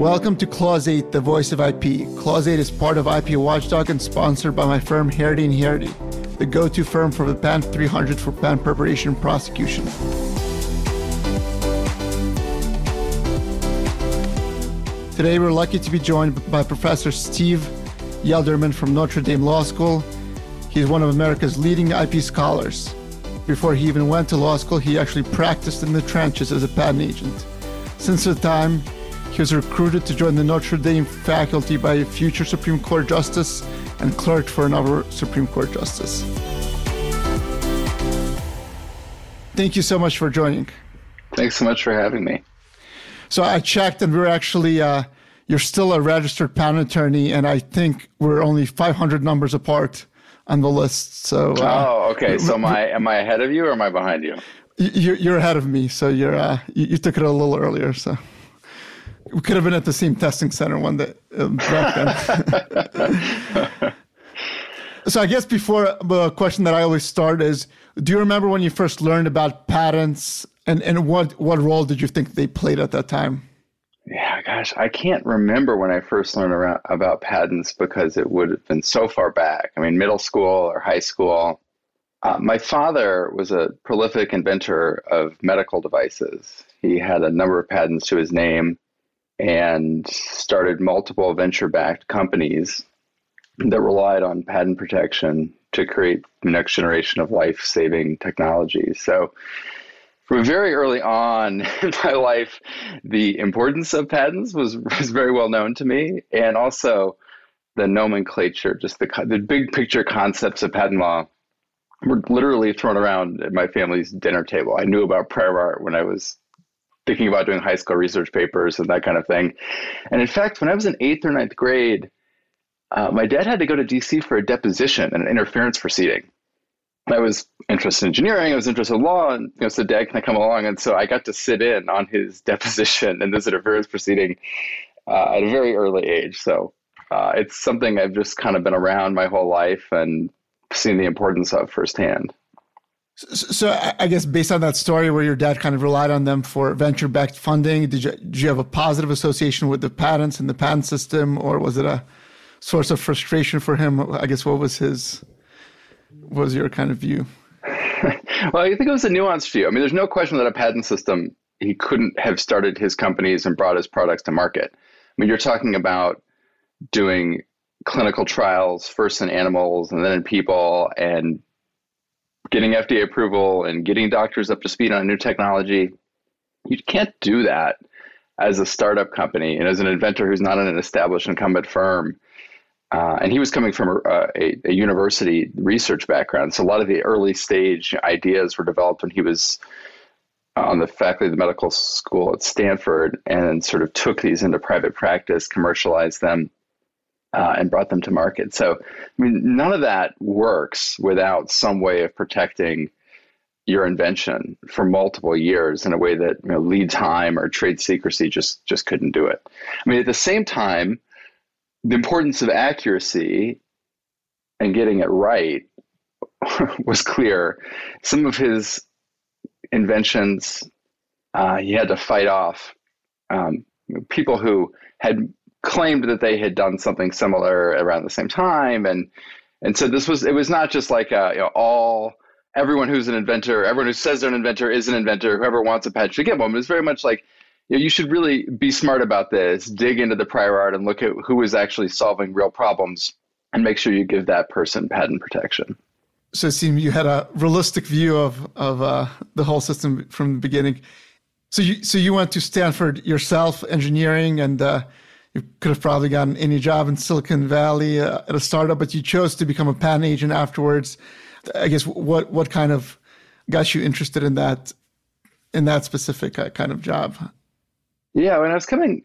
Welcome to Clause 8, the voice of IP. Clause 8 is part of IP Watchdog and sponsored by my firm Harity & Harity, the go-to firm for the Patent 300 for patent preparation and prosecution. Today we're lucky to be joined by Professor Steve Yelderman from Notre Dame Law School. He's one of America's leading IP scholars. Before he even went to law school, he actually practiced in the trenches as a patent agent. Since the time, he was recruited to join the Notre Dame faculty by a future Supreme Court justice and clerked for another Supreme Court justice. Thank you so much for joining. Thanks so much for having me. So I checked, and we're actually, you're still a registered patent attorney, and I think we're only 500 numbers apart on the list. So. Okay. So am I ahead of you or am I behind you? You're ahead of me. So you took it a little earlier. So we could have been at the same testing center one day back then. So I guess before the question that I always start is, do you remember when you first learned about patents? And what role did you think they played at that time? Yeah, gosh, I can't remember when I first learned about patents because it would have been so far back. I mean, middle school or high school. My father was a prolific inventor of medical devices. He had a number of patents to his name and started multiple venture-backed companies that relied on patent protection to create the next generation of life-saving technology. So from very early on in my life, the importance of patents was very well known to me, and also the nomenclature, just the big picture concepts of patent law were literally thrown around at my family's dinner table. I knew about prior art when I was thinking about doing high school research papers and that kind of thing. And in fact, when I was in 8th or 9th grade, my dad had to go to DC for a deposition and an interference proceeding. I was interested in engineering, I was interested in law, and said, Dad, can I come along? And so I got to sit in on his deposition and this interference proceeding at a very early age. So it's something I've just kind of been around my whole life and seen the importance of firsthand. So I guess based on that story where your dad kind of relied on them for venture-backed funding, did you have a positive association with the patents and the patent system, or was it a source of frustration for him? I guess what was your kind of view? Well, I think it was a nuanced view. I mean, there's no question that a patent system, he couldn't have started his companies and brought his products to market. I mean, you're talking about doing clinical trials, first in animals and then in people, and getting FDA approval and getting doctors up to speed on new technology. You can't do that as a startup company and as an inventor who's not in an established incumbent firm. And he was coming from a university research background. So a lot of the early stage ideas were developed when he was on the faculty of the medical school at Stanford, and sort of took these into private practice, commercialized them, and brought them to market. So, I mean, none of that works without some way of protecting your invention for multiple years in a way that lead time or trade secrecy just couldn't do it. I mean, at the same time, the importance of accuracy and getting it right was clear. Some of his inventions, he had to fight off people who had claimed that they had done something similar around the same time, and so it was not just like everyone who's an inventor, everyone who says they're an inventor is an inventor. Whoever wants a patent should get one. It was very much like, you should really be smart about this, dig into the prior art and look at who is actually solving real problems and make sure you give that person patent protection. So it seemed you had a realistic view of the whole system from the beginning. So you went to Stanford yourself, engineering, and you could have probably gotten any job in Silicon Valley at a startup, but you chose to become a patent agent afterwards. I guess what kind of got you interested in that specific kind of job? Yeah, when I was coming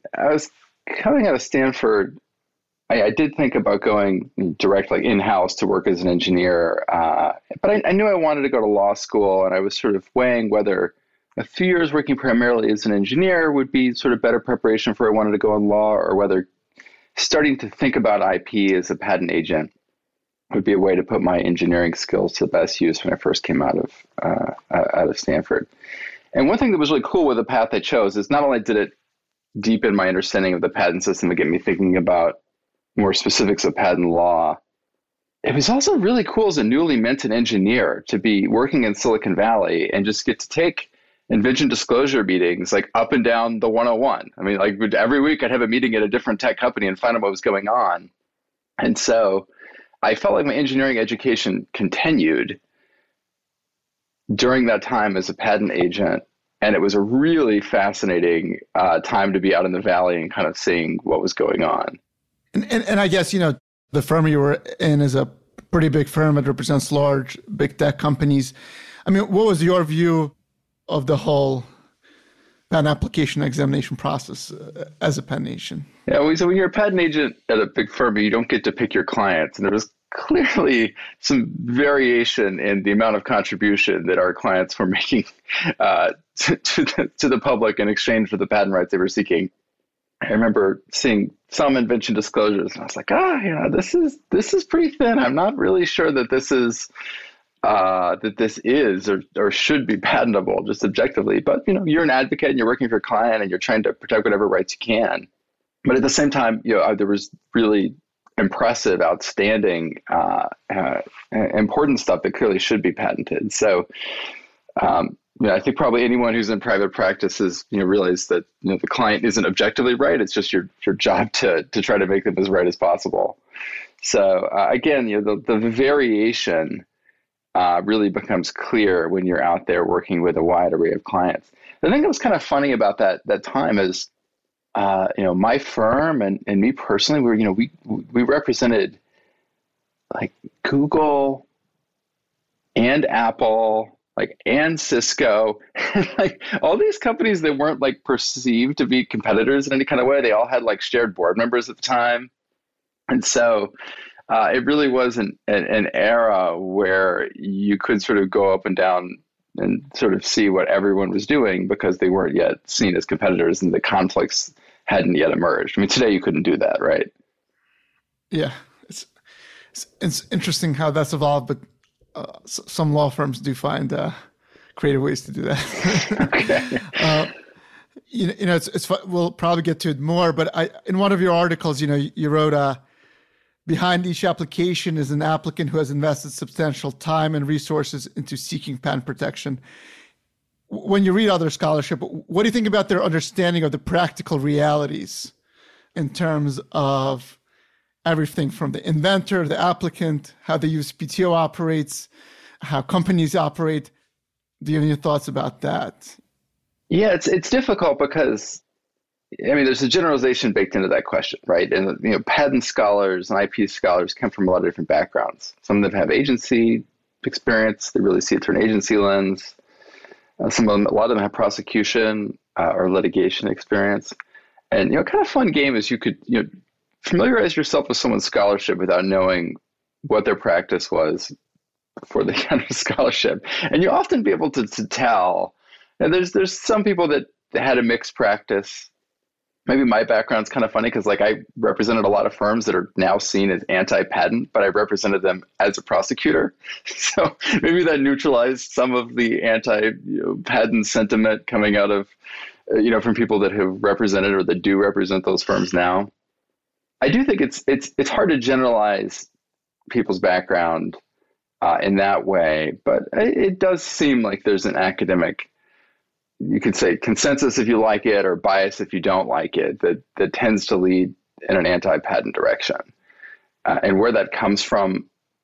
out of Stanford, I did think about going directly in-house to work as an engineer, but I knew I wanted to go to law school, and I was sort of weighing whether a few years working primarily as an engineer would be sort of better preparation for I wanted to go in law, or whether starting to think about IP as a patent agent would be a way to put my engineering skills to the best use when I first came out of Stanford. And one thing that was really cool with the path I chose is not only did it deepen my understanding of the patent system and get me thinking about more specifics of patent law. It was also really cool as a newly minted engineer to be working in Silicon Valley and just get to take invention disclosure meetings like up and down the 101. I mean, like every week I'd have a meeting at a different tech company and find out what was going on. And so I felt like my engineering education continued during that time as a patent agent. And it was a really fascinating time to be out in the Valley and kind of seeing what was going on. And I guess, the firm you were in is a pretty big firm. It represents large, big tech companies. I mean, what was your view of the whole patent application examination process as a patent agent? Yeah, so when you're a patent agent at a big firm, you don't get to pick your clients. And there was clearly some variation in the amount of contribution that our clients were making to the public in exchange for the patent rights they were seeking. I remember seeing some invention disclosures, and I was like, this is pretty thin. I'm not really sure that this is or should be patentable just objectively. But you're an advocate and you're working for your client and you're trying to protect whatever rights you can. But at the same time, there was really impressive, outstanding, important stuff that clearly should be patented. So, I think probably anyone who's in private practice has realized that the client isn't objectively right. It's just your job to try to make them as right as possible. So again, the variation really becomes clear when you're out there working with a wide array of clients. The thing that was kind of funny about that time is, my firm and me personally, we represented like Google and Apple, and Cisco, like all these companies that weren't like perceived to be competitors in any kind of way. They all had like shared board members at the time. And so it really was an era where you could sort of go up and down and sort of see what everyone was doing because they weren't yet seen as competitors and the conflicts hadn't yet emerged. I mean, today you couldn't do that, right? Yeah, it's interesting how that's evolved, but some law firms do find creative ways to do that. Okay. We'll probably get to it more, but in one of your articles, you wrote, behind each application is an applicant who has invested substantial time and resources into seeking patent protection. When you read other scholarship, what do you think about their understanding of the practical realities in terms of everything from the inventor, the applicant, how the USPTO operates, how companies operate? Do you have any thoughts about that? Yeah, it's difficult because, there's a generalization baked into that question, right? And, patent scholars and IP scholars come from a lot of different backgrounds. Some of them have agency experience. They really see it through an agency lens. A lot of them have prosecution or litigation experience. And, kind of fun game is you could, familiarize yourself with someone's scholarship without knowing what their practice was before they got into scholarship. And you often be able to tell. And there's some people that had a mixed practice. Maybe my background's kind of funny because I represented a lot of firms that are now seen as anti-patent, but I represented them as a prosecutor. So maybe that neutralized some of the anti-patent sentiment coming out of, from people that have represented or that do represent those firms now. I do think it's hard to generalize people's background in that way, but it does seem like there's an academic, you could say consensus if you like it, or bias if you don't like it, that tends to lead in an anti-patent direction. And where that comes from,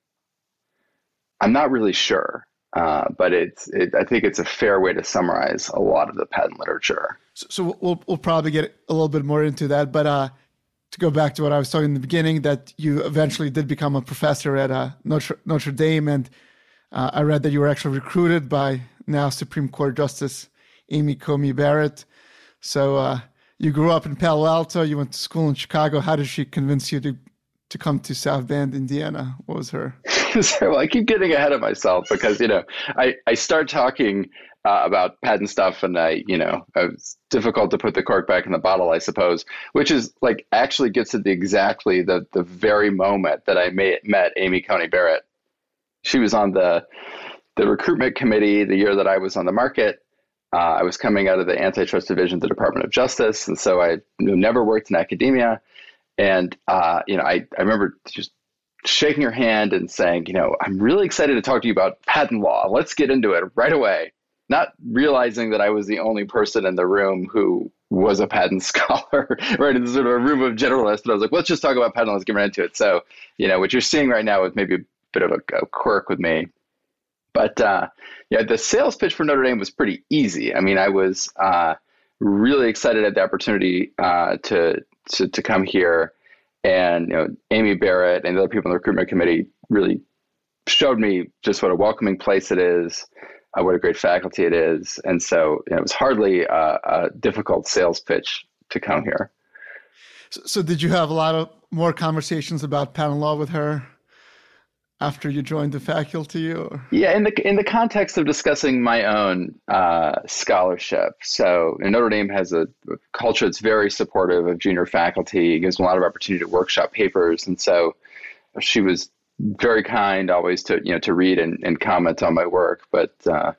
I'm not really sure, but I think it's a fair way to summarize a lot of the patent literature. So we'll probably get a little bit more into that, but to go back to what I was talking in the beginning, that you eventually did become a professor at Notre Dame, and I read that you were actually recruited by now Supreme Court Justice Amy Coney Barrett. So you grew up in Palo Alto, you went to school in Chicago. How did she convince you to come to South Bend, Indiana? What was her? So I keep getting ahead of myself because, I start talking about patent stuff and it's difficult to put the cork back in the bottle, I suppose, which is actually gets at exactly the very moment that I met Amy Coney Barrett. She was on the recruitment committee the year that I was on the market. I was coming out of the antitrust division of the Department of Justice, and so I never worked in academia. And I remember just shaking her hand and saying, I'm really excited to talk to you about patent law. Let's get into it right away. Not realizing that I was the only person in the room who was a patent scholar, right? In sort of a room of generalists. But I was like, let's just talk about patent law. Let's get right into it. So, what you're seeing right now is maybe a bit of a quirk with me. But the sales pitch for Notre Dame was pretty easy. I mean, I was really excited at the opportunity to come here, and Amy Barrett and the other people on the recruitment committee really showed me just what a welcoming place it is, what a great faculty it is, and so it was hardly a difficult sales pitch to come here. So did you have a lot of more conversations about patent law with her after you joined the faculty? Or? Yeah, in the context of discussing my own scholarship. So Notre Dame has a culture that's very supportive of junior faculty. It gives them a lot of opportunity to workshop papers, and so she was very kind always to read and comment on my work, but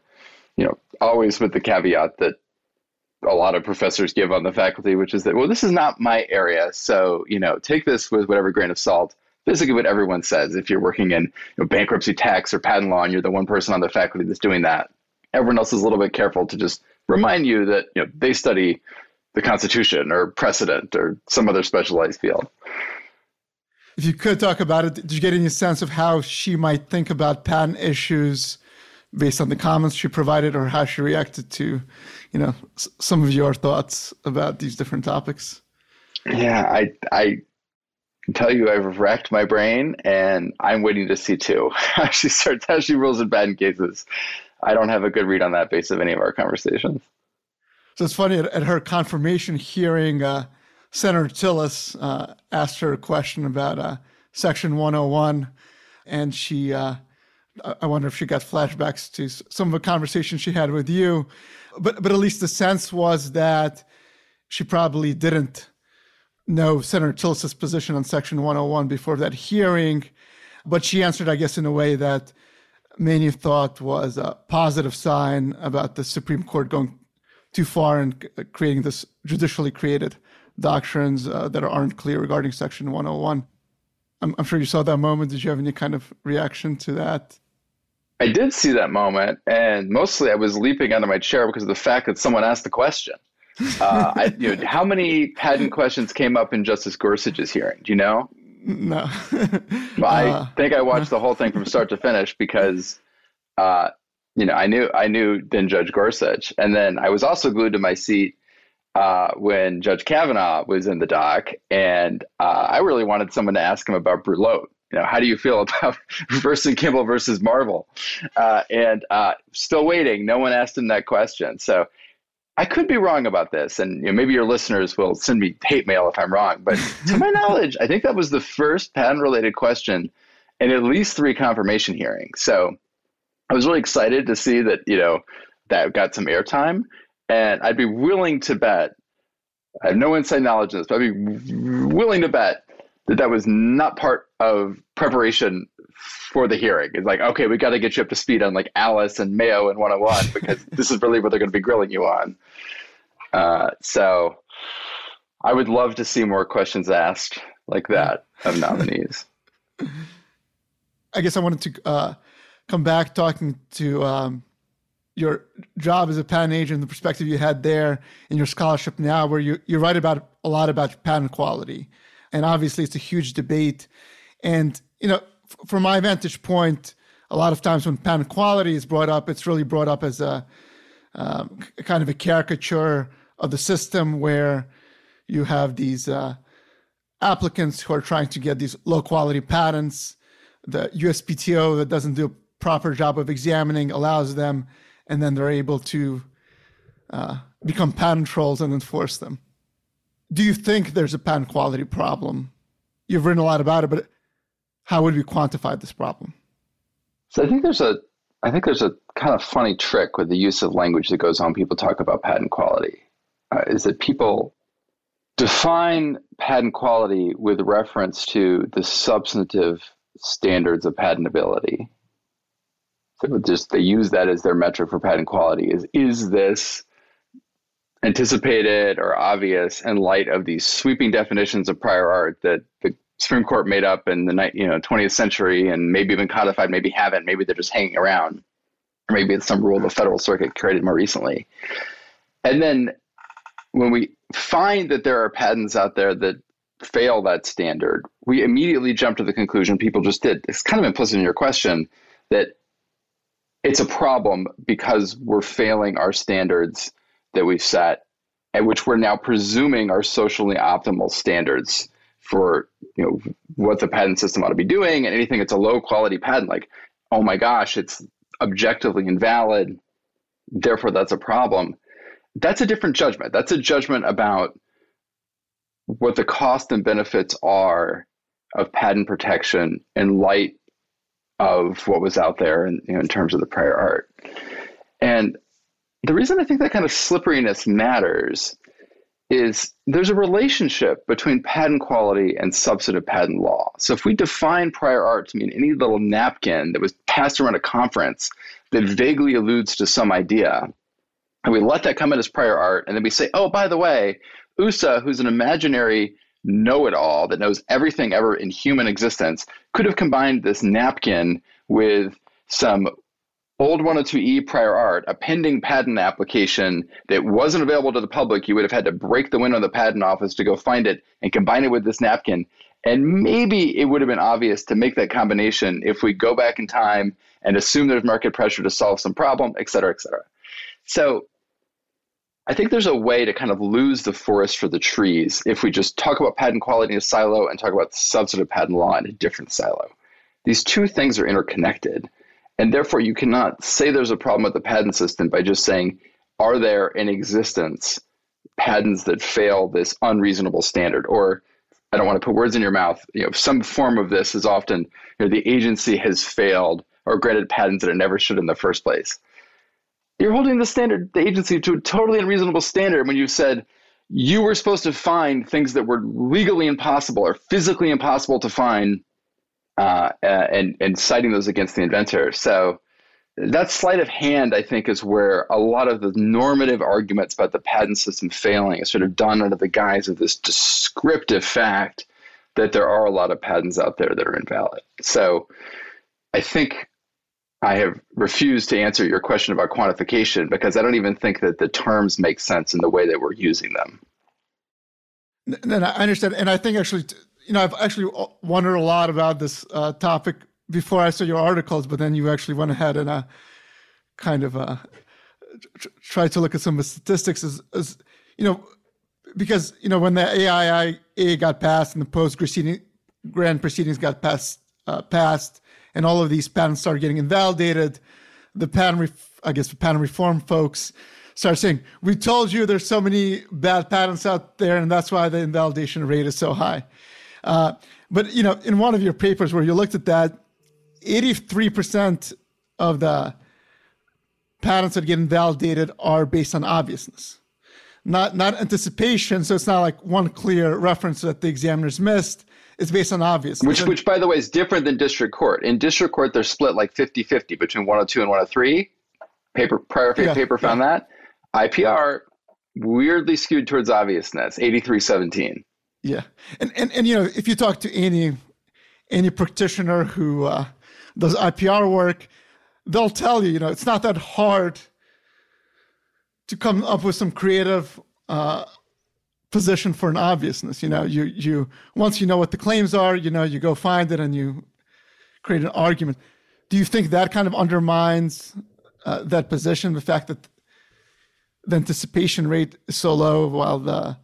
always with the caveat that a lot of professors give on the faculty, which is that, well, this is not my area, so take this with whatever grain of salt. Basically what everyone says if you're working in bankruptcy tax or patent law and you're the one person on the faculty that's doing that. Everyone else is a little bit careful to just remind you that they study the Constitution or precedent or some other specialized field. If you could talk about it, did you get any sense of how she might think about patent issues based on the comments she provided, or how she reacted to some of your thoughts about these different topics? Yeah, I can tell you I've racked my brain, and I'm waiting to see too how she rules in patent cases. I don't have a good read on that based on any of our conversations. So it's funny, at her confirmation hearing, Senator Tillis asked her a question about Section 101, and she, I wonder if she got flashbacks to some of the conversations she had with you, but at least the sense was that she probably didn't know Senator Tillis's position on Section 101 before that hearing, but she answered, I guess, in a way that many thought was a positive sign about the Supreme Court going too far and creating this judicially created doctrines that aren't clear regarding Section 101. I'm sure you saw that moment. Did you have any kind of reaction to that? I did see that moment, and mostly I was leaping out of my chair because of the fact that someone asked the question. How many patent questions came up in Justice Gorsuch's hearing? Do you know? No. I think I watched the whole thing from start to finish because, I knew then Judge Gorsuch, and then I was also glued to my seat when Judge Kavanaugh was in the dock, and I really wanted someone to ask him about Brulotte. How do you feel about Burson Kimball versus Marvel? And still waiting. No one asked him that question. So I could be wrong about this, and maybe your listeners will send me hate mail if I'm wrong. But to my knowledge, I think that was the first patent-related question in at least 3 confirmation hearings. So I was really excited to see that that got some airtime, and I'd be willing to bet. I have no inside knowledge of this, but I'd be willing to bet that was not part of preparation for the hearing. It's like, okay, we got to get you up to speed on like Alice and Mayo and 101 because this is really what they're going to be grilling you on. So I would love to see more questions asked like that of nominees. I guess I wanted to come back talking to your job as a patent agent, the perspective you had there in your scholarship now, where you write about a lot about patent quality. And obviously it's a huge debate. And, from my vantage point, a lot of times when patent quality is brought up, it's really brought up as a kind of a caricature of the system where you have these applicants who are trying to get these low quality patents. The USPTO that doesn't do a proper job of examining allows them, and then they're able to become patent trolls and enforce them. Do you think there's a patent quality problem? You've written a lot about it, but how would we quantify this problem? So I think there's a kind of funny trick with the use of language that goes on. People talk about patent quality, is that people define patent quality with reference to the substantive standards of patentability. So just they use that as their metric for patent quality. Is this anticipated or obvious in light of these sweeping definitions of prior art that the Supreme Court made up in the 20th century and maybe even codified, maybe haven't, maybe they're just hanging around, or maybe it's some rule the Federal Circuit created more recently. And then when we find that there are patents out there that fail that standard, we immediately jump to the conclusion people just did. It's kind of implicit in your question that it's a problem because we're failing our standards that we've set, and which we're now presuming are socially optimal standards for what the patent system ought to be doing. And anything that's a low quality patent, like, oh my gosh, it's objectively invalid, therefore that's a problem. That's a different judgment. That's a judgment about what the cost and benefits are of patent protection in light of what was out there in terms of the prior art. And the reason I think that kind of slipperiness matters is there's a relationship between patent quality and substantive patent law. So if we define prior art to mean any little napkin that was passed around a conference that vaguely alludes to some idea, and we let that come in as prior art, and then we say, oh, by the way, USA, who's an imaginary know-it-all that knows everything ever in human existence, could have combined this napkin with some old 102E prior art, a pending patent application that wasn't available to the public. You would have had to break the window of the patent office to go find it and combine it with this napkin. And maybe it would have been obvious to make that combination if we go back in time and assume there's market pressure to solve some problem, et cetera, et cetera. So I think there's a way to kind of lose the forest for the trees if we just talk about patent quality in a silo and talk about substantive patent law in a different silo. These two things are interconnected. And therefore, you cannot say there's a problem with the patent system by just saying, are there in existence patents that fail this unreasonable standard? Or, I don't want to put words in your mouth, some form of this is often, the agency has failed or granted patents that it never should in the first place. You're holding the agency to a totally unreasonable standard when you said you were supposed to find things that were legally impossible or physically impossible to find, and citing those against the inventor. So that sleight of hand, I think, is where a lot of the normative arguments about the patent system failing is sort of done under the guise of this descriptive fact that there are a lot of patents out there that are invalid. So I think I have refused to answer your question about quantification because I don't even think that the terms make sense in the way that we're using them. And I understand. And I think actually, I've actually wondered a lot about this topic before I saw your articles, but then you actually went ahead and kind of tried to look at some of the statistics as because, when the AIIA got passed and the post-grant proceedings got passed, and all of these patents started getting invalidated, the patent reform folks started saying, we told you there's so many bad patents out there, and that's why the invalidation rate is so high. But, in one of your papers where you looked at that, 83% of the patents that get invalidated are based on obviousness, not anticipation. So it's not like one clear reference that the examiners missed. It's based on obviousness. Which, by the way, is different than district court. In district court, they're split like 50-50 between 102 and 103. Paper found that. IPR, weirdly skewed towards obviousness, 83-17. Yeah. And if you talk to any practitioner who does IPR work, they'll tell you, it's not that hard to come up with some creative position for an obviousness. You once you know what the claims are, you go find it and you create an argument. Do you think that kind of undermines that position, the fact that the anticipation rate is so low while the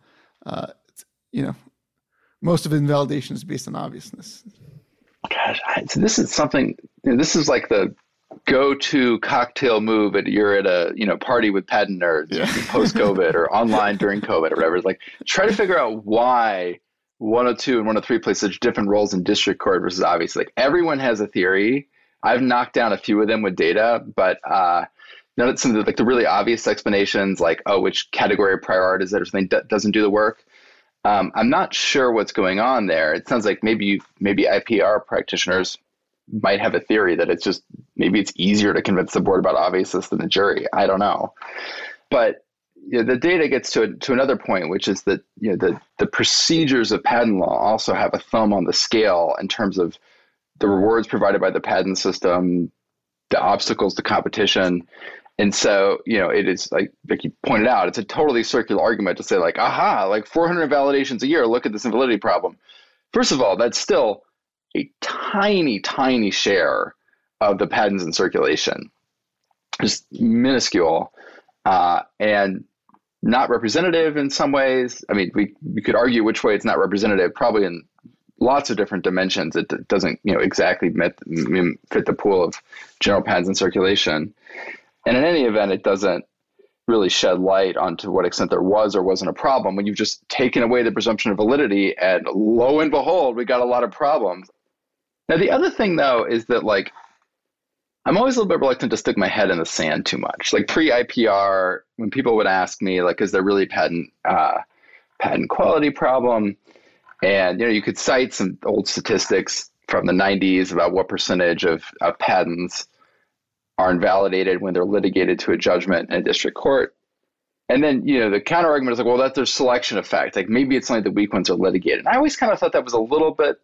most of invalidation is based on obviousness? Gosh, so this is something, this is like the go-to cocktail move you're at a party with patent nerds post-COVID or online during COVID or whatever. It's like, try to figure out why 102 and 103 play such different roles in district court versus obvious. Like, everyone has a theory. I've knocked down a few of them with data, but none of some of the really obvious explanations, like, which category of prior art is that or something doesn't do the work. I'm not sure what's going on there. It sounds like maybe IPR practitioners might have a theory that it's just, maybe it's easier to convince the board about obviousness than the jury. I don't know. But the data gets to another point, which is that the procedures of patent law also have a thumb on the scale in terms of the rewards provided by the patent system, the obstacles to competition. And so, it is like you pointed out, it's a totally circular argument to say like, aha, like 400 invalidations a year, look at this invalidity problem. First of all, that's still a tiny, tiny share of the patents in circulation, just minuscule, and not representative in some ways. I mean, we could argue which way it's not representative, probably in lots of different dimensions. It doesn't, exactly fit the pool of general patents in circulation. And in any event, it doesn't really shed light on to what extent there was or wasn't a problem when you've just taken away the presumption of validity, and lo and behold, we got a lot of problems. Now, the other thing, though, is that, like, I'm always a little bit reluctant to stick my head in the sand too much. Like pre-IPR, when people would ask me, like, is there really patent quality problem? And, you could cite some old statistics from the 90s about what percentage of patents are invalidated when they're litigated to a judgment in a district court. And then, the counter argument is like, well, that's their selection effect. Like maybe it's only the weak ones are litigated. And I always kind of thought that was a little bit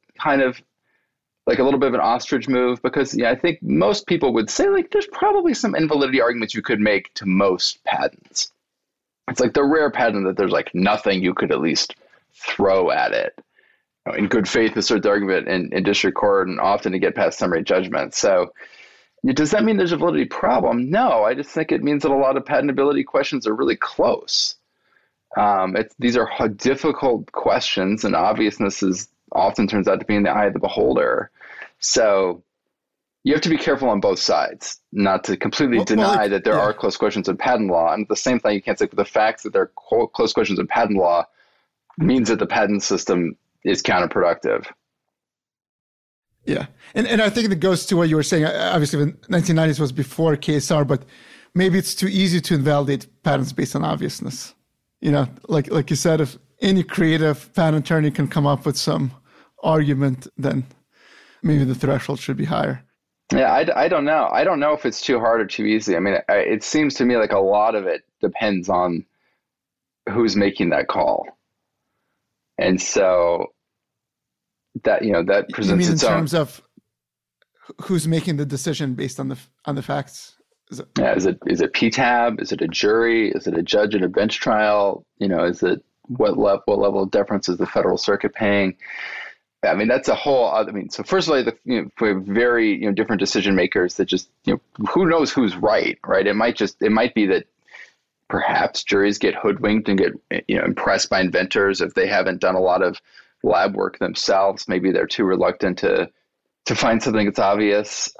of an ostrich move, because I think most people would say like there's probably some invalidity arguments you could make to most patents. It's like the rare patent that there's like nothing you could at least throw at it. In good faith, assert the argument in district court, and often to get past summary judgment. So does that mean there's a validity problem? No, I just think it means that a lot of patentability questions are really close. These are difficult questions, and obviousness often turns out to be in the eye of the beholder. So you have to be careful on both sides, not to completely deny that there are close questions in patent law. And at the same time, you can't say the facts that there are close questions in patent law means that the patent system is counterproductive. Yeah. And I think that goes to what you were saying. Obviously, the 1990s was before KSR, but maybe it's too easy to invalidate patents based on obviousness. Like you said, if any creative patent attorney can come up with some argument, then maybe the threshold should be higher. Yeah, I don't know. I don't know if it's too hard or too easy. I mean, it seems to me like a lot of it depends on who's making that call. And so that, that presents its own. In terms of who's making the decision based on the facts? Is it PTAB? Is it a jury? Is it a judge in a bench trial? Is it what level of deference is the Federal Circuit paying? I mean, that's a whole. So first of all, we have very different decision makers that just who knows who's right? It might be that perhaps juries get hoodwinked and get impressed by inventors if they haven't done a lot of lab work themselves. Maybe they're too reluctant to find something that's obvious.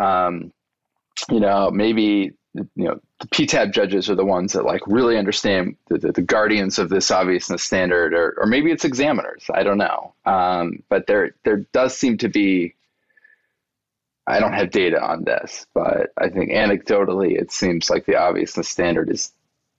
Maybe the PTAB judges are the ones that like really understand the guardians of this obviousness standard, or maybe it's examiners. I don't know. But there does seem to be. I don't have data on this, but I think anecdotally it seems like the obviousness standard is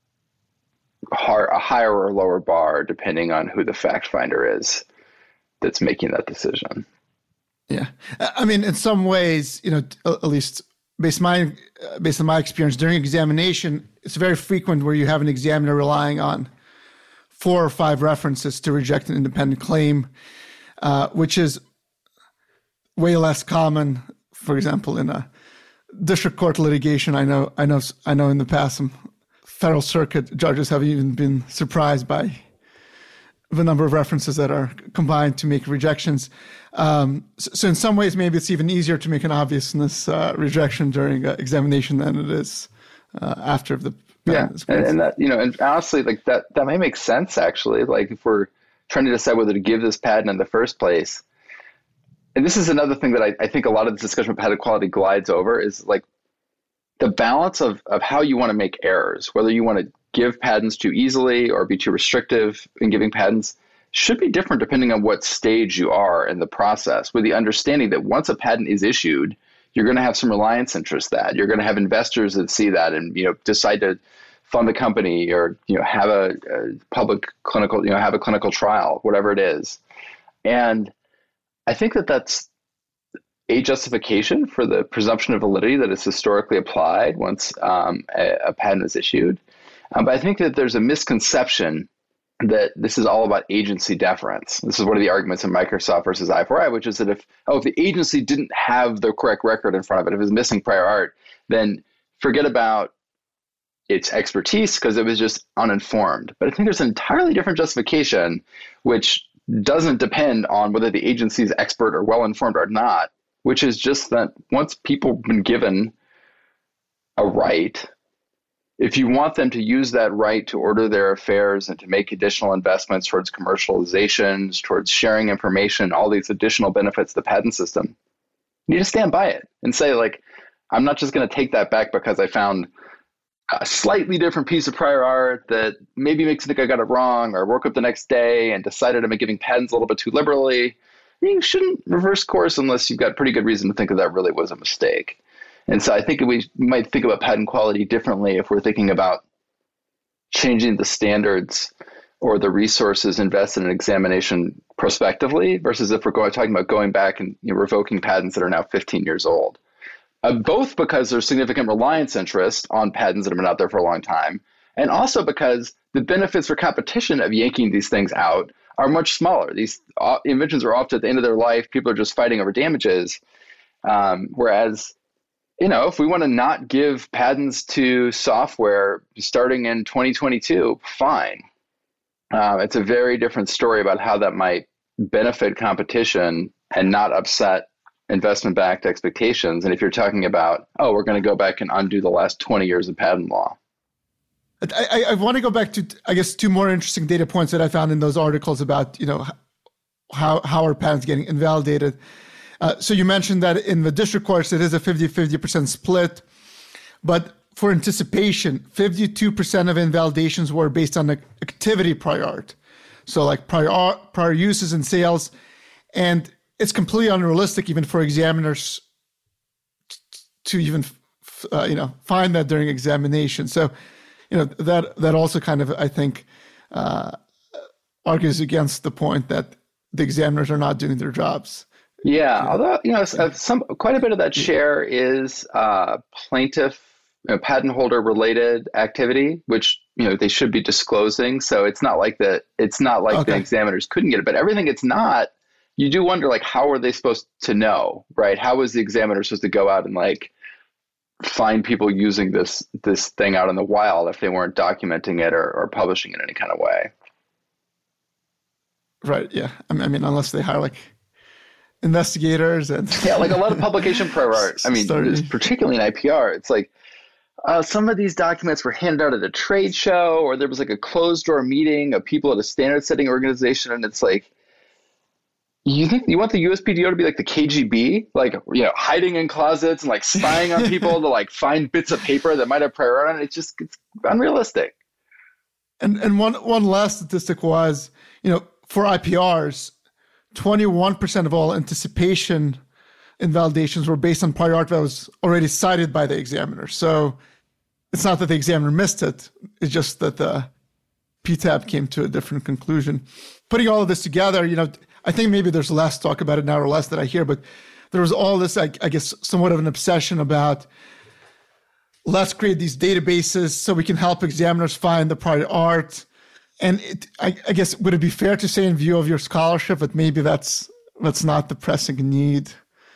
a higher or lower bar depending on who the fact finder is that's making that decision. Yeah. I mean, in some ways, at least based on my experience during examination, it's very frequent where you have an examiner relying on 4 or 5 references to reject an independent claim, which is way less common, for example, in a district court litigation. I know in the past some Federal Circuit judges have even been surprised by the number of references that are combined to make rejections. So in some ways, maybe it's even easier to make an obviousness rejection during examination than it is after the patent. Yeah, and that and honestly, like that may make sense actually. Like if we're trying to decide whether to give this patent in the first place, and this is another thing that I think a lot of the discussion of patent quality glides over is like the balance of how you want to make errors, whether you want to give patents too easily or be too restrictive in giving patents, should be different depending on what stage you are in the process, with the understanding that once a patent is issued, you're going to have some reliance interest that you're going to have investors that see that and decide to fund the company or have a public clinical have a clinical trial, whatever it is. And I think that's a justification for the presumption of validity that is historically applied once a patent is issued. But I think that there's a misconception that this is all about agency deference. This is one of the arguments in Microsoft versus I4I, which is that if the agency didn't have the correct record in front of it, if it was missing prior art, then forget about its expertise because it was just uninformed. But I think there's an entirely different justification, which doesn't depend on whether the agency is expert or well-informed or not, which is just that once people have been given a right, if you want them to use that right to order their affairs and to make additional investments towards commercializations, towards sharing information, all these additional benefits of the patent system, you need to stand by it and say, like, I'm not just going to take that back because I found a slightly different piece of prior art that maybe makes me think I got it wrong, or woke up the next day and decided I'm giving patents a little bit too liberally. You shouldn't reverse course unless you've got pretty good reason to think that really was a mistake. And so I think we might think about patent quality differently if we're thinking about changing the standards or the resources invested in examination prospectively versus if we're talking about going back and revoking patents that are now 15 years old. Both because there's significant reliance interest on patents that have been out there for a long time, and also because the benefits for competition of yanking these things out are much smaller. These inventions are often at the end of their life. People are just fighting over damages. Whereas, if we want to not give patents to software starting in 2022, fine. It's a very different story about how that might benefit competition and not upset investment-backed expectations. And if you're talking about, we're going to go back and undo the last 20 years of patent law. I want to go back to, I guess, two more interesting data points that I found in those articles about, how are patents getting invalidated. So you mentioned that in the district courts, it is a 50% split. But for anticipation, 52% of invalidations were based on activity prior art. So like prior uses and sales. And it's completely unrealistic even for examiners to even, find that during examination. So, that also kind of, I think, argues against the point that the examiners are not doing their jobs. Yeah, although, quite a bit of that share is plaintiff, patent holder related activity, which, they should be disclosing. So it's not like the examiners couldn't get it, but everything it's not, you do wonder, like, how are they supposed to know, right? How is the examiner supposed to go out and find people using this thing out in the wild if they weren't documenting it or publishing it in any kind of way? Right. Yeah. I mean, unless they hire investigators and a lot of publication prior art. I mean, particularly in IPR, it's like some of these documents were handed out at a trade show, or there was a closed door meeting of people at a standard setting organization, and it's like, you think you want the USPTO to be like the KGB, hiding in closets and spying on people to find bits of paper that might have prior art on it? It's unrealistic. And one last statistic was, for IPRs, 21% of all anticipation invalidations were based on prior art that was already cited by the examiner. So it's not that the examiner missed it; it's just that the PTAB came to a different conclusion. Putting all of this together, I think maybe there's less talk about it now or less that I hear, but there was all this, I guess, somewhat of an obsession about let's create these databases so we can help examiners find the prior art. And I guess, would it be fair to say in view of your scholarship that maybe that's not the pressing need,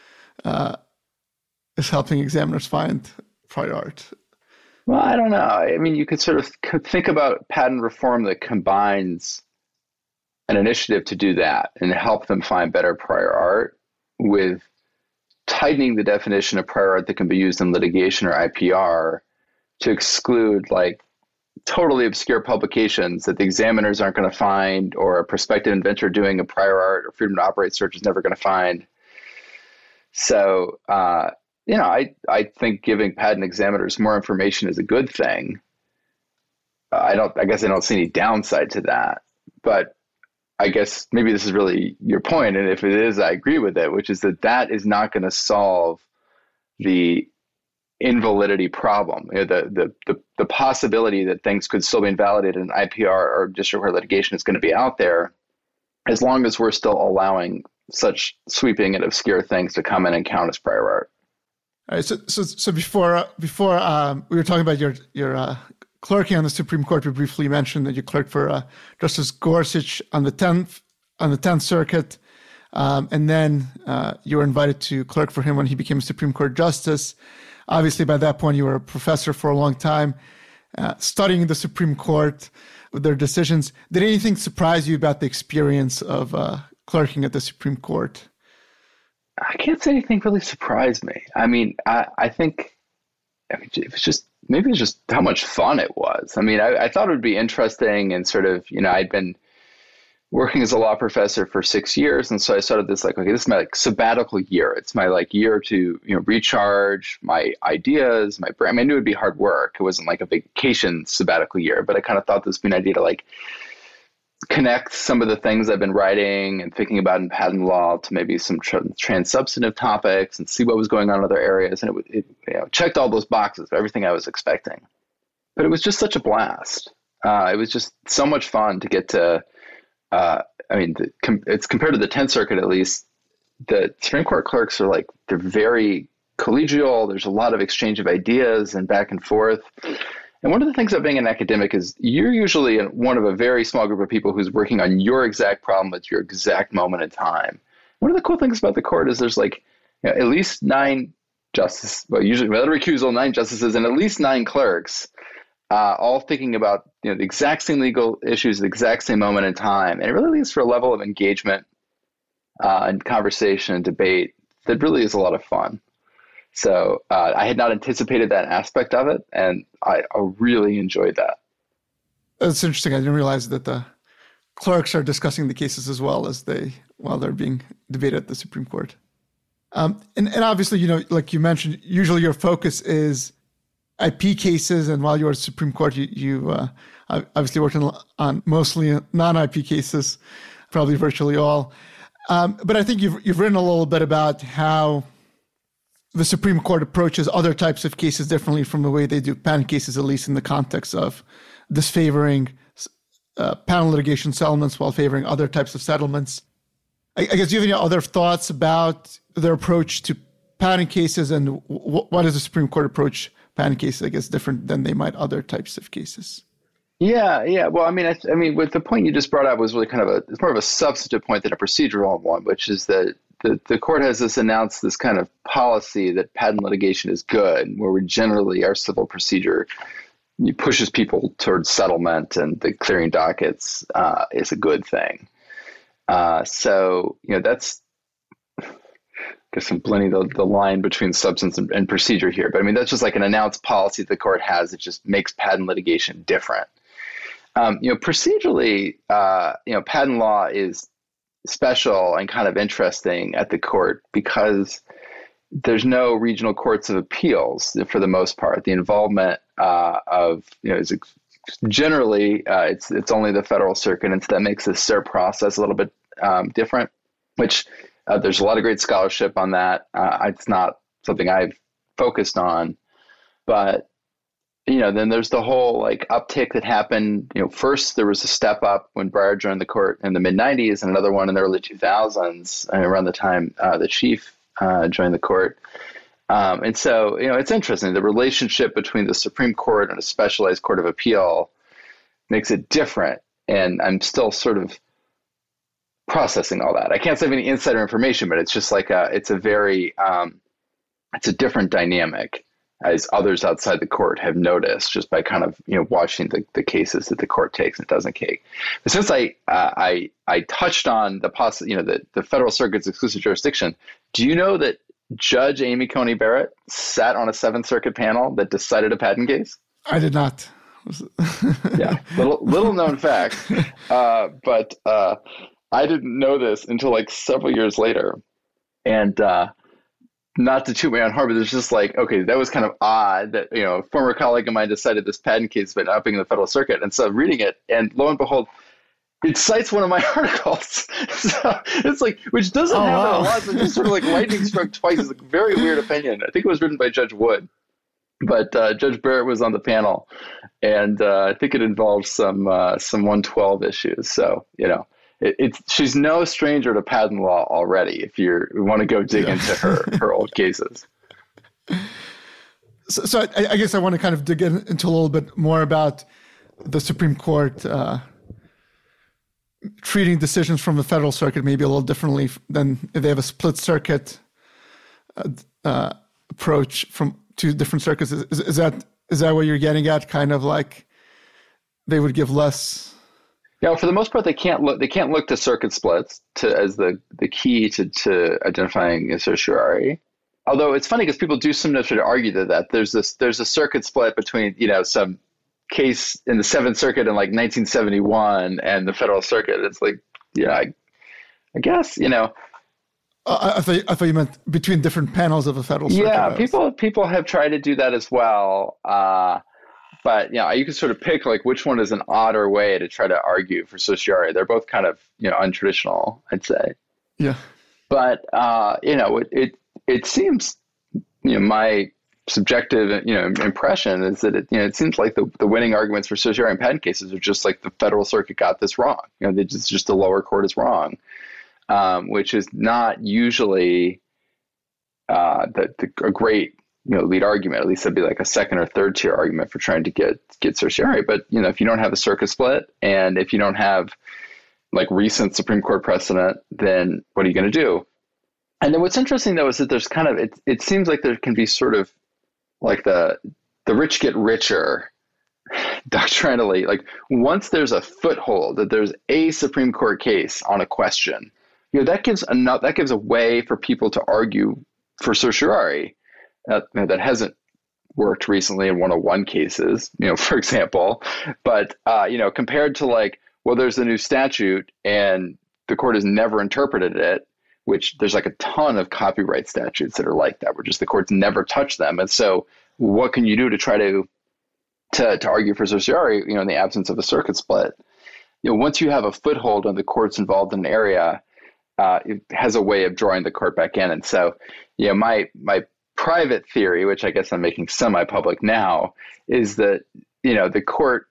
is helping examiners find prior art? Well, I don't know. I mean, you could sort of think about patent reform that combines an initiative to do that and help them find better prior art with tightening the definition of prior art that can be used in litigation or IPR to exclude totally obscure publications that the examiners aren't going to find, or a prospective inventor doing a prior art or freedom to operate search is never going to find. So, I think giving patent examiners more information is a good thing. I guess I don't see any downside to that, but I guess maybe this is really your point, and if it is, I agree with it, which is that is not going to solve the invalidity problem. The possibility that things could still be invalidated in IPR or district court litigation is going to be out there as long as we're still allowing such sweeping and obscure things to come in and count as prior art. All right. So before we were talking about your clerking on the Supreme Court, we briefly mentioned that you clerked for Justice Gorsuch on the 10th Circuit, and then you were invited to clerk for him when he became a Supreme Court justice. Obviously, by that point, you were a professor for a long time, studying the Supreme Court with their decisions. Did anything surprise you about the experience of clerking at the Supreme Court? I can't say anything really surprised me. I mean, I think it was just how much fun it was. I mean, I thought it would be interesting, and sort of, I'd been working as a law professor for 6 years. And so I started this okay, this is my sabbatical year. It's my year to, recharge my ideas, my brain. I mean, I knew it'd be hard work. It wasn't like a vacation sabbatical year, but I kind of thought this would be an idea to connect some of the things I've been writing and thinking about in patent law to maybe some trans-substantive topics and see what was going on in other areas. And it checked all those boxes, everything I was expecting. But it was just such a blast. It was just so much fun to get to, it's compared to the 10th Circuit, at least, the Supreme Court clerks are they're very collegial. There's a lot of exchange of ideas and back and forth. And one of the things about being an academic is you're usually one of a very small group of people who's working on your exact problem at your exact moment in time. One of the cool things about the court is there's at least 9 justices, usually without recusal, 9 justices and at least 9 clerks, all thinking about the exact same legal issues at the exact same moment in time. And it really leads for a level of engagement and conversation and debate that really is a lot of fun. So I had not anticipated that aspect of it, and I really enjoyed that. That's interesting. I didn't realize that the clerks are discussing the cases as well while they're being debated at the Supreme Court. And obviously, like you mentioned, usually your focus is IP cases, and while you were at the Supreme Court, you obviously worked on mostly non-IP cases, probably virtually all. But I think you've written a little bit about how the Supreme Court approaches other types of cases differently from the way they do patent cases, at least in the context of disfavoring patent litigation settlements while favoring other types of settlements. I guess, do you have any other thoughts about their approach to patent cases, and what is the Supreme Court approach patent cases, I guess, different than they might other types of cases? Yeah. Well, I mean, with the point you just brought up was really it's more of a substantive point than a procedural one, which is that the court has announced this kind of policy that patent litigation is good, where our civil procedure pushes people towards settlement, and the clearing dockets is a good thing. So that's, I guess I'm blending the line between substance and procedure here, but I mean that's just an announced policy the court has. It just makes patent litigation different. Procedurally, patent law is special and kind of interesting at the court because there's no regional courts of appeals for the most part. The involvement is generally it's only the federal circuit, and so that makes the cert process a little bit different. Which there's a lot of great scholarship on that. It's not something I've focused on, but then there's the whole uptick that happened. First there was a step up when Breyer joined the court in the mid 90s, and another one in the early 2000s, around the time the Chief joined the court. And so, it's interesting. The relationship between the Supreme Court and a specialized court of appeal makes it different. And I'm still sort of processing all that. I can't say any insider information, but it's just it's a different dynamic, as others outside the court have noticed just by kind of, watching the cases that the court takes and doesn't take. But since I touched on the Federal Circuit's exclusive jurisdiction, do you know that Judge Amy Coney Barrett sat on a 7th Circuit panel that decided a patent case? I did not. Yeah, little known fact. But I didn't know this until several years later. And not to toot my own horn, but it's just okay, that was kind of odd that, a former colleague of mine decided this patent case but not being in the Federal Circuit. And so reading it, and lo and behold, it cites one of my articles. So it's which doesn't happen a lot. So just sort of lightning struck twice. It's a very weird opinion. I think it was written by Judge Wood, but Judge Barrett was on the panel, and I think it involved some 112 issues. So, she's no stranger to patent law already. If you want to go dig into her old cases. So I guess I want to kind of dig into a little bit more about the Supreme Court treating decisions from the Federal Circuit maybe a little differently than if they have a split circuit approach from two different circuits. Is that what you're getting at? Kind of like they would give less. Yeah, for the most part, they can't look to circuit splits as the key to identifying a certiorari. Although it's funny because people do sometimes try to argue that there's a circuit split between some case in the Seventh Circuit in like 1971 and the Federal Circuit. It's like, I guess I thought you meant between different panels of a Federal Circuit. Yeah, people have tried to do that as well. But you can sort of pick like which one is an odder way to try to argue for certiorari. They're both kind of untraditional, I'd say. Yeah. But it seems my subjective impression is that it seems like the winning arguments for certiorari in patent cases are just like the Federal Circuit got this wrong. Just the lower court is wrong, which is not usually a great lead argument. At least that'd be like a second or third tier argument for trying to get certiorari. But if you don't have a circuit split and if you don't have like recent Supreme Court precedent, then what are you going to do? And then what's interesting though is that there's kind of it seems like there can be sort of like the rich get richer doctrinally. Like once there's a foothold that there's a Supreme Court case on a question, that gives a way for people to argue for certiorari that hasn't worked recently in 101 cases, for example. But compared to like, well, there's a new statute and the court has never interpreted it, which there's like a ton of copyright statutes that are like that, where just the courts never touch them. And so what can you do to try to argue for certiorari, in the absence of a circuit split? Once you have a foothold on the courts involved in an area, it has a way of drawing the court back in. And so, my private theory, which I guess I'm making semi-public now, is that, the court,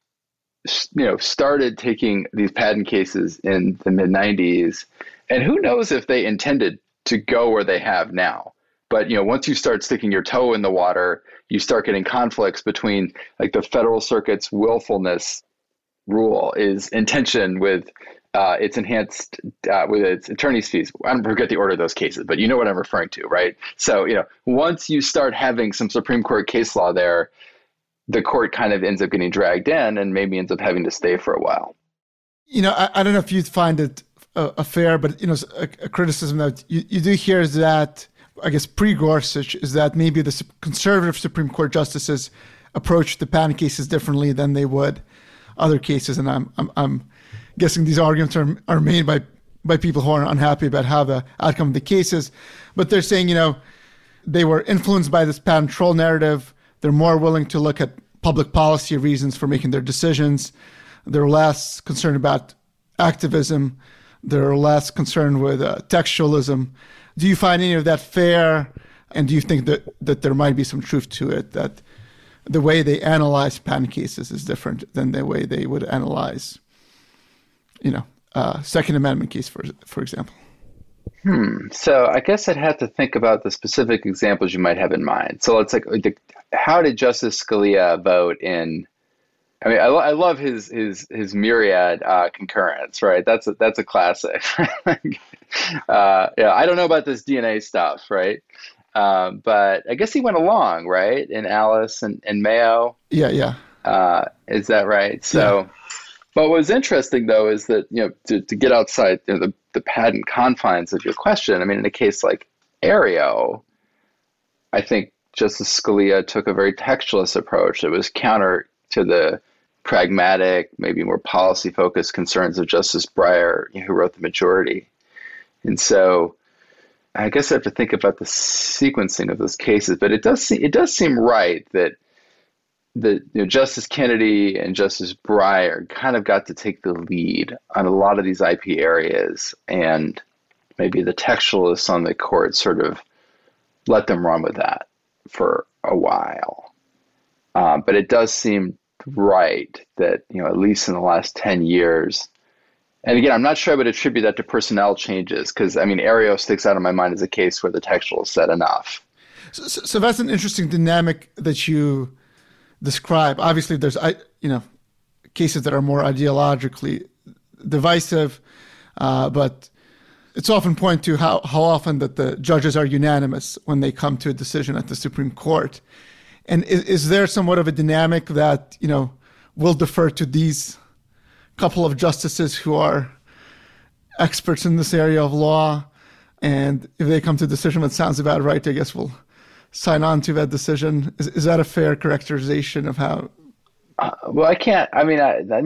started taking these patent cases in the mid-90s, and who knows if they intended to go where they have now. But, once you start sticking your toe in the water, you start getting conflicts between like the Federal Circuit's willfulness rule is in tension with its enhanced with its attorney's fees. I don't forget the order of those cases, but you know what I'm referring to, right? So, once you start having some Supreme Court case law there, the court kind of ends up getting dragged in and maybe ends up having to stay for a while. I don't know if you find it a fair, but a criticism that you do hear is that, I guess, pre-Gorsuch, is that maybe the conservative Supreme Court justices approach the patent cases differently than they would other cases, and I'm guessing these arguments are made by people who are unhappy about how the outcome of the case is. But they're saying, they were influenced by this patent troll narrative. They're more willing to look at public policy reasons for making their decisions. They're less concerned about activism. They're less concerned with textualism. Do you find any of that fair? And do you think that there might be some truth to it, that the way they analyze patent cases is different than the way they would analyze, Second Amendment case, for example? So I guess I'd have to think about the specific examples you might have in mind. So it's like how did Justice Scalia vote in? I mean, I love his myriad concurrence, right? That's a classic. I don't know about this DNA stuff, right? But I guess he went along, right? In Alice and Mayo. Yeah. Is that right? So, yeah. But what was interesting though is that to get outside the patent confines of your question. I mean, in a case like Aereo, I think Justice Scalia took a very textualist approach that was counter to the pragmatic, maybe more policy-focused concerns of Justice Breyer, who wrote the majority. And so I guess I have to think about the sequencing of those cases, but it does seem right that Justice Kennedy and Justice Breyer kind of got to take the lead on a lot of these IP areas, and maybe the textualists on the court sort of let them run with that for a while. But it does seem right that, at least in the last 10 years, And again, I'm not sure I would attribute that to personnel changes because, I mean, Aereo sticks out in my mind as a case where the textual is said enough. So that's an interesting dynamic that you describe. Obviously, there's cases that are more ideologically divisive, but it's often pointed to how often that the judges are unanimous when they come to a decision at the Supreme Court. And is there somewhat of a dynamic that, will defer to these couple of justices who are experts in this area of law, and if they come to a decision that sounds about right, I guess we'll sign on to that decision? Is that a fair characterization of how? Well, I can't. I mean,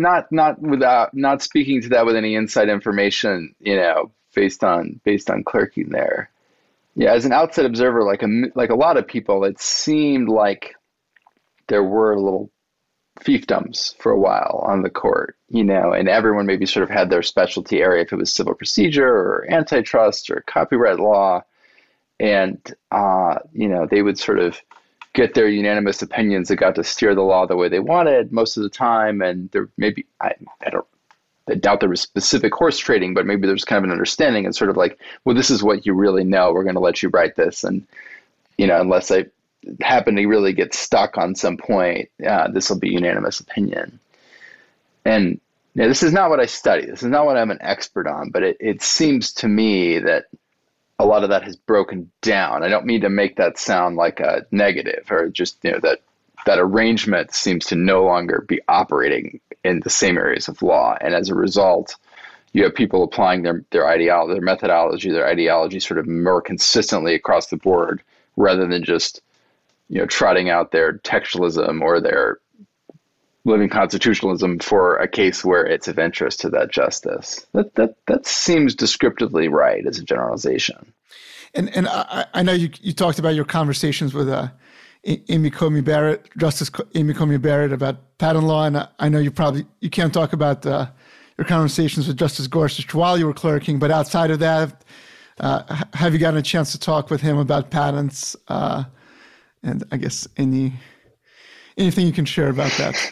not speaking to that with any inside information, based on clerking there. Yeah, as an outside observer, like a lot of people, it seemed like there were little fiefdoms for a while on the court, and everyone maybe sort of had their specialty area, if it was civil procedure or antitrust or copyright law. And, they would sort of get their unanimous opinions that got to steer the law the way they wanted most of the time. And there maybe, I doubt there was specific horse trading, but maybe there's kind of an understanding and sort of like, well, this is what you really know. We're going to let you write this. And, unless I happen to really get stuck on some point, this will be unanimous opinion. And this is not what I study. This is not what I'm an expert on, but it seems to me that a lot of that has broken down. I don't mean to make that sound like a negative or just, that arrangement seems to no longer be operating in the same areas of law. And as a result, you have people applying their ideology, their methodology, their ideology sort of more consistently across the board rather than just, trotting out their textualism or their living constitutionalism for a case where it's of interest to that justice. That seems descriptively right as a generalization. And I know you talked about your conversations with Amy Coney Barrett, Justice Amy Coney Barrett, about patent law, and I know you can't talk about your conversations with Justice Gorsuch while you were clerking, but outside of that, have you gotten a chance to talk with him about patents? And I guess anything you can share about that?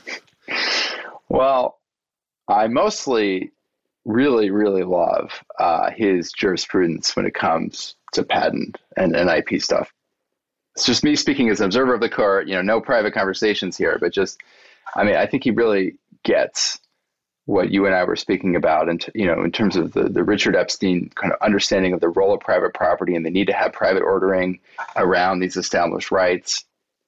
Well, I mostly really, really love his jurisprudence when it comes to patent and IP stuff. It's just me speaking as an observer of the court, no private conversations here, but just, I think he really gets what you and I were speaking about, and in terms of the Richard Epstein kind of understanding of the role of private property and the need to have private ordering around these established rights.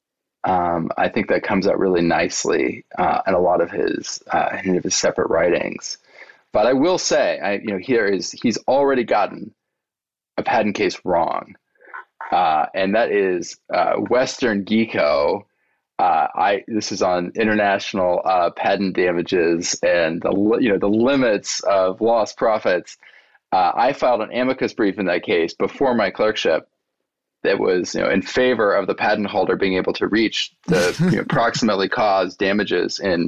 I think that comes out really nicely in a lot of his separate writings. But I will say, he's already gotten a patent case wrong, and that is Western Geeko. This is on international patent damages and the limits of lost profits. I filed an amicus brief in that case before my clerkship that was in favor of the patent holder being able to reach the proximately caused damages in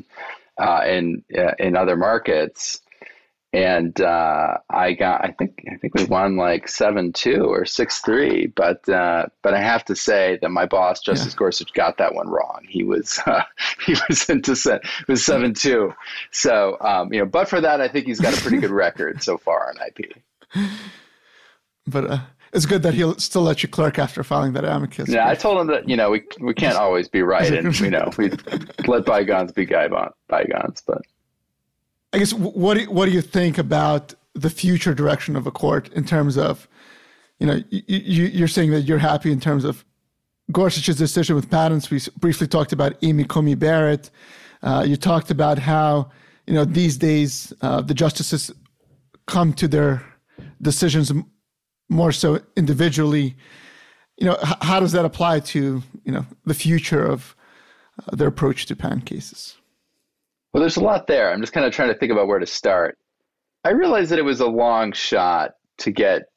other markets. And I think we won like 7-2 or 6-3, but I have to say that my boss Justice Gorsuch got that one wrong. He was in dissent. It was 7-2. So but for that, I think he's got a pretty good record so far on IP. But it's good that he'll still let you clerk after filing that amicus. Yeah, I told him that we can't always be right, and we let bygones be bygones, but. I guess what do you think about the future direction of a court in terms of, you're saying that you're happy in terms of Gorsuch's decision with patents. We briefly talked about Amy Coney Barrett. You talked about how, these days the justices come to their decisions more so individually. How does that apply to, the future of their approach to patent cases? Well, there's a lot there. I'm just kind of trying to think about where to start. I realized that it was a long shot to get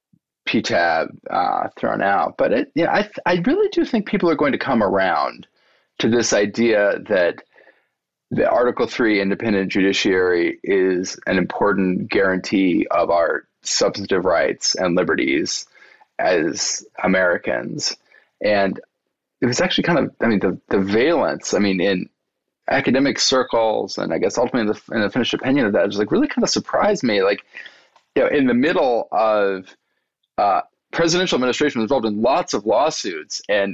PTAB thrown out, but I really do think people are going to come around to this idea that the Article III independent judiciary is an important guarantee of our substantive rights and liberties as Americans. And it was actually kind of, the valence, academic circles, and I guess ultimately in the finished opinion of that, just like really kind of surprised me. Like, in the middle of presidential administration was involved in lots of lawsuits, and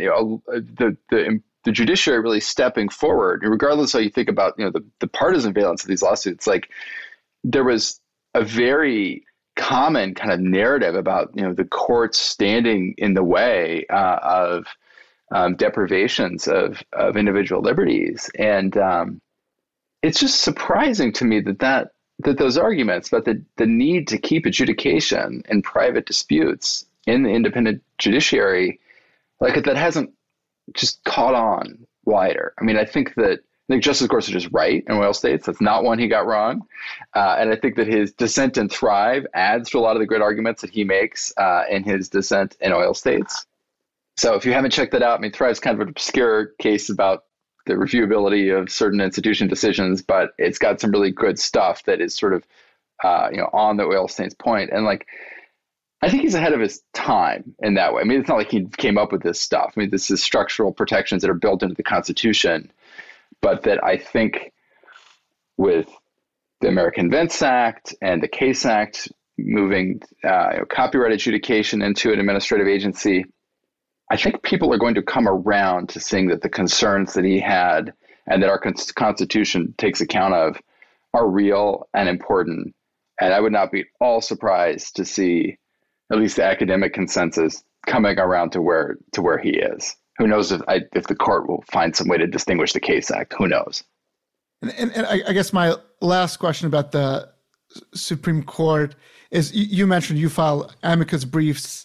the judiciary really stepping forward, regardless of how you think about the partisan valence of these lawsuits. Like, there was a very common kind of narrative about the courts standing in the way of deprivations of individual liberties, and it's just surprising to me that those arguments about the need to keep adjudication in private disputes in the independent judiciary, like, that hasn't just caught on wider. I mean, I think Justice Gorsuch is right in Oil States. That's not one he got wrong. And I think that his dissent in Thrive adds to a lot of the great arguments that he makes in his dissent in Oil States. So if you haven't checked that out, I mean, Thrive is kind of an obscure case about the reviewability of certain institution decisions, but it's got some really good stuff that is sort of, on the Oil States point. And like, I think he's ahead of his time in that way. I mean, it's not like he came up with this stuff. I mean, this is structural protections that are built into the Constitution, but that I think with the American Invents Act and the Case Act moving copyright adjudication into an administrative agency, I think people are going to come around to seeing that the concerns that he had and that our Constitution takes account of are real and important. And I would not be at all surprised to see at least the academic consensus coming around to where he is. Who knows if the court will find some way to distinguish the Case Act? Who knows? And I guess my last question about the Supreme Court is, you mentioned you file amicus briefs.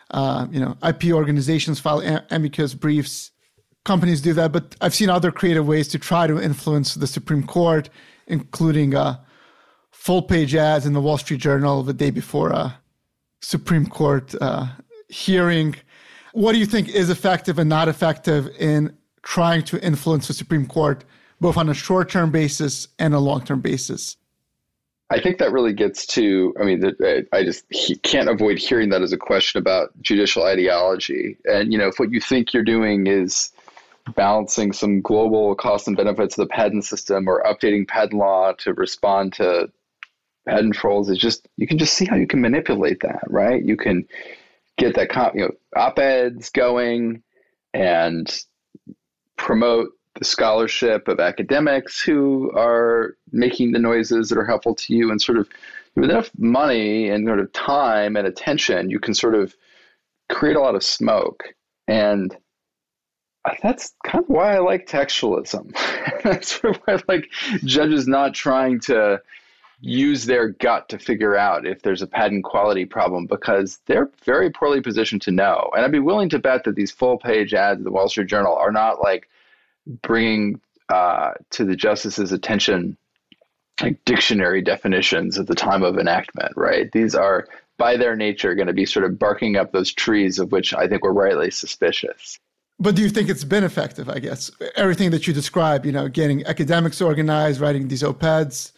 IP organizations file amicus briefs. Companies do that, but I've seen other creative ways to try to influence the Supreme Court, including full-page ads in the Wall Street Journal the day before a Supreme Court hearing. What do you think is effective and not effective in trying to influence the Supreme Court, both on a short-term basis and a long-term basis? I think that really gets to, I mean, I just can't avoid hearing that as a question about judicial ideology. And, if what you think you're doing is balancing some global costs and benefits of the patent system or updating patent law to respond to patent trolls, you can just see how you can manipulate that, right? You can get that, op-eds going and promote the scholarship of academics who are making the noises that are helpful to you, and sort of with enough money and sort of time and attention, you can sort of create a lot of smoke. And that's kind of why I like textualism. That's sort of why I like judges not trying to use their gut to figure out if there's a patent quality problem, because they're very poorly positioned to know. And I'd be willing to bet that these full-page ads in the Wall Street Journal are not like bringing to the justice's attention like dictionary definitions at the time of enactment, right? These are, by their nature, going to be sort of barking up those trees of which I think we're rightly suspicious. But do you think it's been effective, I guess? Everything that you describe, getting academics organized, writing these op-eds,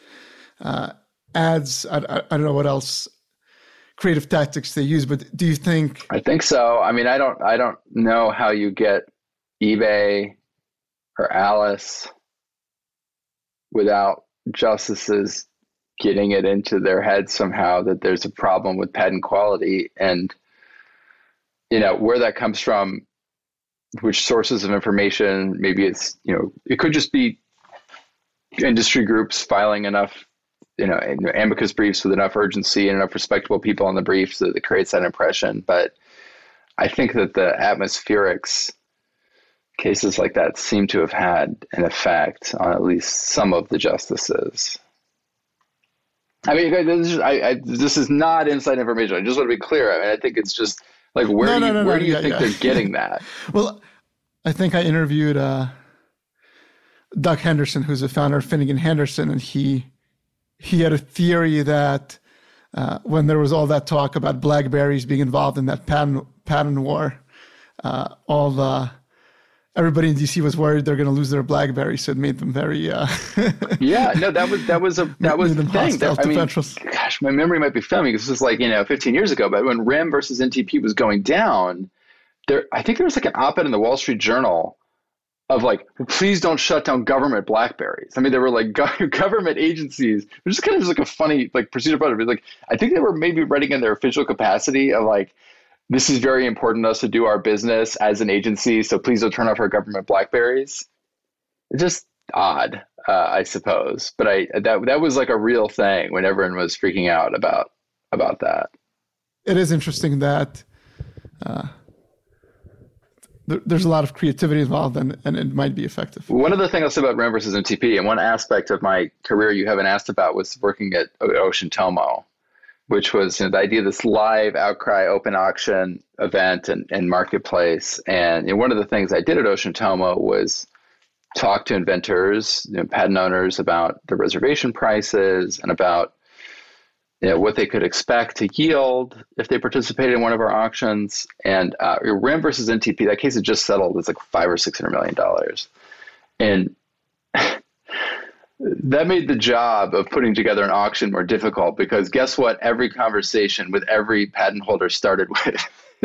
ads, I don't know what else creative tactics they use, but do you think? I think so. I mean, I don't know how you get eBay or Alice without justices getting it into their heads somehow that there's a problem with patent quality, and where that comes from, which sources of information. Maybe it's it could just be industry groups filing enough amicus briefs with enough urgency and enough respectable people on the briefs that it creates that impression. But I think that the atmospherics cases like that seem to have had an effect on at least some of the justices. I mean, this is not inside information. I just want to be clear. I mean, I think it's just like, where do you think they're getting that? Well, I think I interviewed Doug Henderson, who's the founder of Finnegan Henderson, and he had a theory that when there was all that talk about BlackBerries being involved in that patent war, everybody in DC was worried they're going to lose their BlackBerry, so it made them very yeah, no, that was the thing. Gosh, my memory might be failing because this is like 15 years ago. But when RIM versus NTP was going down, I think there was like an op-ed in the Wall Street Journal of like, please don't shut down government BlackBerries. I mean, there were like government agencies, which is kind of just like a funny like procedure about it. But like, I think they were maybe writing in their official capacity of like, this is very important to us to do our business as an agency, so please don't turn off our government BlackBerries. It's just odd, I suppose. But that was like a real thing when everyone was freaking out about that. It is interesting that there's a lot of creativity involved, and it might be effective. One of the things I'll say about RAM versus NTP, and one aspect of my career you haven't asked about, was working at Ocean Tomo, which was the idea of this live outcry open auction event and marketplace. And one of the things I did at Ocean Tomo was talk to inventors, patent owners, about the reservation prices and about what they could expect to yield if they participated in one of our auctions. And RAM versus NTP, that case had just settled. It's like $500 or $600 million. And that made the job of putting together an auction more difficult, because guess what? Every conversation with every patent holder started with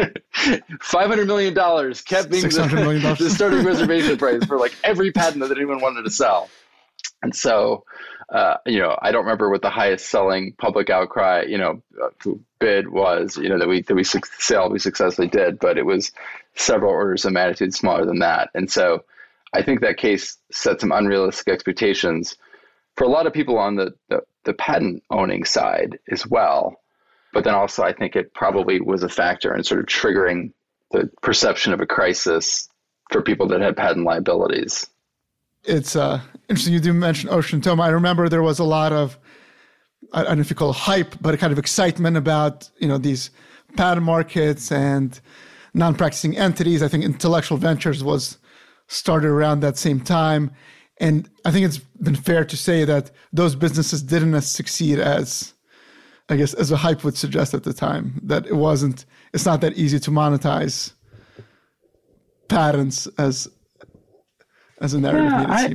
$500 million kept being the starting reservation price for like every patent that anyone wanted to sell. And so, I don't remember what the highest selling public outcry, bid was, that we successfully did, but it was several orders of magnitude smaller than that. And so I think that case set some unrealistic expectations for a lot of people on the patent owning side as well. But then also I think it probably was a factor in sort of triggering the perception of a crisis for people that had patent liabilities. It's interesting you do mention Ocean Tomo. I remember there was a lot of, I don't know if you call it hype, but a kind of excitement about, these patent markets and non-practicing entities. I think Intellectual Ventures was started around that same time. And I think it's been fair to say that those businesses didn't as succeed as, I guess, as the hype would suggest at the time, that it's not that easy to monetize patents as a narrative.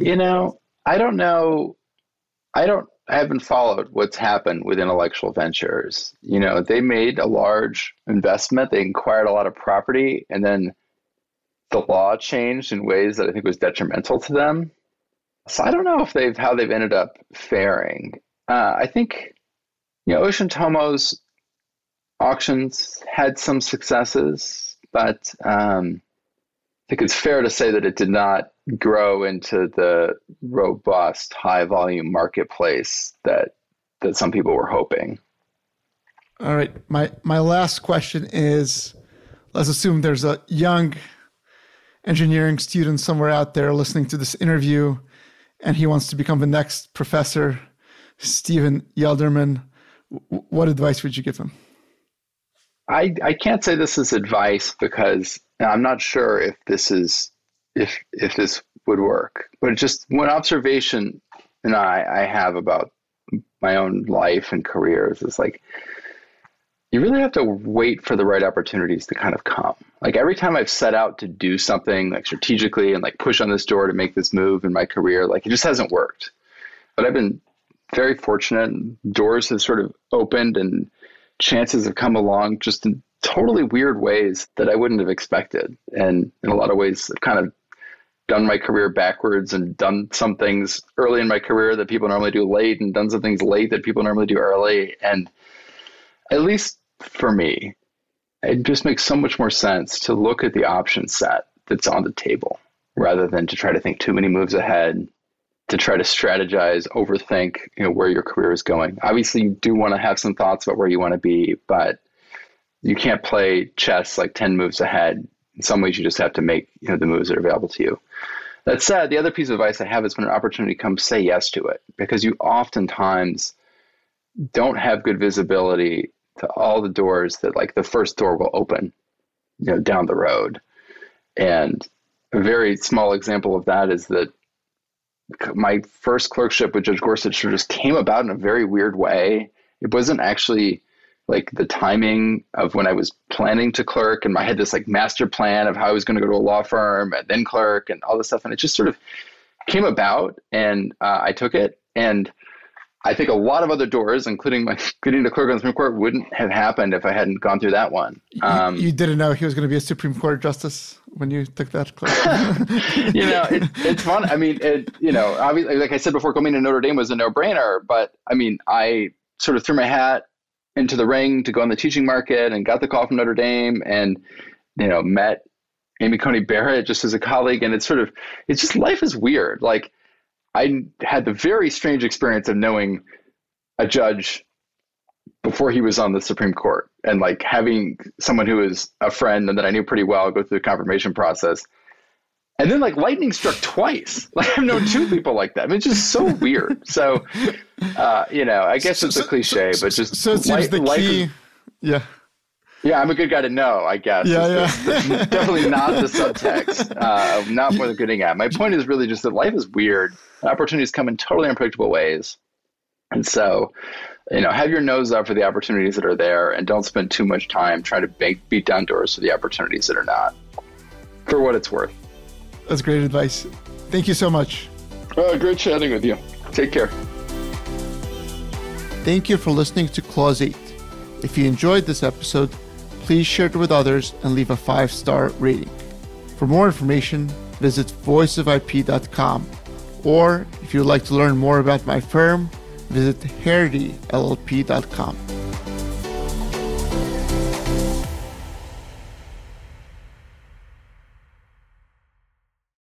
I don't know. I haven't followed what's happened with Intellectual Ventures. They made a large investment. They acquired a lot of property, and then the law changed in ways that I think was detrimental to them. So I don't know how they've ended up faring. I think, Ocean Tomo's auctions had some successes, but I think it's fair to say that it did not grow into the robust, high volume marketplace that some people were hoping. All right. My last question is, let's assume there's a young engineering student somewhere out there listening to this interview, and he wants to become the next Professor Steven Yelderman. What advice would you give him? I can't say this is advice, because I'm not sure if this would work. But just one observation I have about my own life and careers is like, you really have to wait for the right opportunities to kind of come. Like every time I've set out to do something like strategically and like push on this door to make this move in my career, like it just hasn't worked. But I've been very fortunate. Doors have sort of opened and chances have come along just in totally weird ways that I wouldn't have expected. And in a lot of ways, I've kind of done my career backwards and done some things early in my career that people normally do late, and done some things late that people normally do early. And at least for me, it just makes so much more sense to look at the option set that's on the table rather than to try to think too many moves ahead, to try to strategize, overthink, where your career is going. Obviously, you do want to have some thoughts about where you want to be, but you can't play chess like 10 moves ahead. In some ways, you just have to make the moves that are available to you. That said, the other piece of advice I have is when an opportunity comes, say yes to it, because you oftentimes don't have good visibility to all the doors that like the first door will open, down the road. And a very small example of that is that my first clerkship with Judge Gorsuch just came about in a very weird way. It wasn't actually like the timing of when I was planning to clerk, and I had this like master plan of how I was going to go to a law firm and then clerk and all this stuff. And it just sort of came about, and I took it. And I think a lot of other doors, including my getting to clerk on the Supreme Court, wouldn't have happened if I hadn't gone through that one. You didn't know he was going to be a Supreme Court justice when you took that class? It's fun. I mean, obviously, like I said before, coming to Notre Dame was a no-brainer. But I mean, I sort of threw my hat into the ring to go on the teaching market and got the call from Notre Dame, and met Amy Coney Barrett just as a colleague. And it's just, life is weird. Like, I had the very strange experience of knowing a judge before he was on the Supreme Court, and like having someone who is a friend and that I knew pretty well go through the confirmation process. And then like lightning struck twice. Like I've known two people like that. I mean, it's just so weird. So, I guess it's a cliche, but just so it seems the key. Yeah. Yeah, I'm a good guy to know, I guess. Yeah. Definitely not the subtext. Not what I'm getting at. My point is really just that life is weird. Opportunities come in totally unpredictable ways. And so, have your nose up for the opportunities that are there, and don't spend too much time trying to beat down doors for the opportunities that are not, for what it's worth. That's great advice. Thank you so much. Great chatting with you. Take care. Thank you for listening to Clause 8. If you enjoyed this episode, please share it with others and leave a 5-star rating. For more information, visit voiceofip.com. Or if you would like to learn more about my firm, visit herityllp.com.